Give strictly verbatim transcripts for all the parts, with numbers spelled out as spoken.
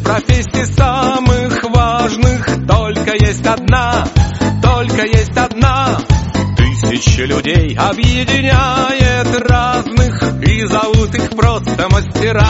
профессий самых важных только есть одна, только есть одна. Тысячи людей объединяет разных и зовут их просто мастера.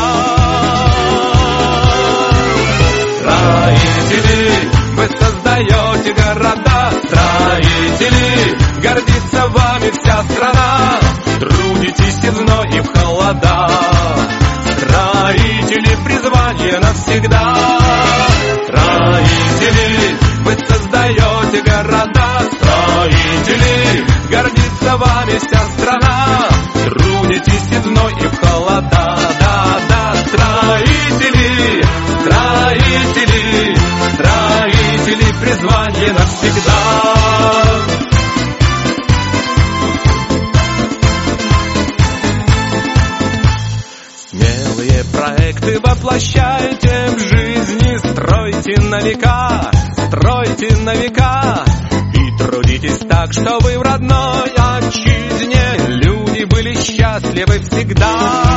Строители, вы создаете города, строители, гордится вами вся страна. Трудитесь и в зной, и в холода, строители, призвание навсегда. Строители, вы создаете города, строители, гордится вами вся страна. Трудитесь и в зной, и в холода, да, да, строители, строители, строители, призвание навсегда. Смелые проекты воплощайте в жизни, стройте на века, стройте на века. И трудитесь так, чтобы в родной отчизне люди были счастливы всегда.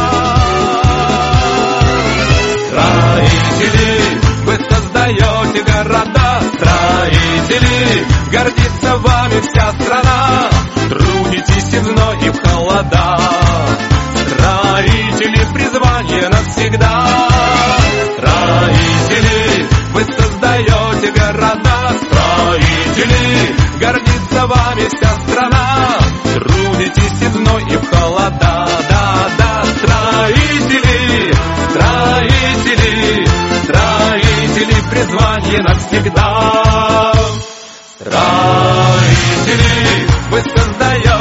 Строители, вы создаете города, строители, гордится вами вся страна. Трудитесь и в зной, и в холода, строители, призвание навсегда. Строители, вы создаете города, строители, гордится вами вся страна. Трудитесь и в зной, и в холода, да, да, строители, строители, строители, призвание навсегда. Строители, вы создаете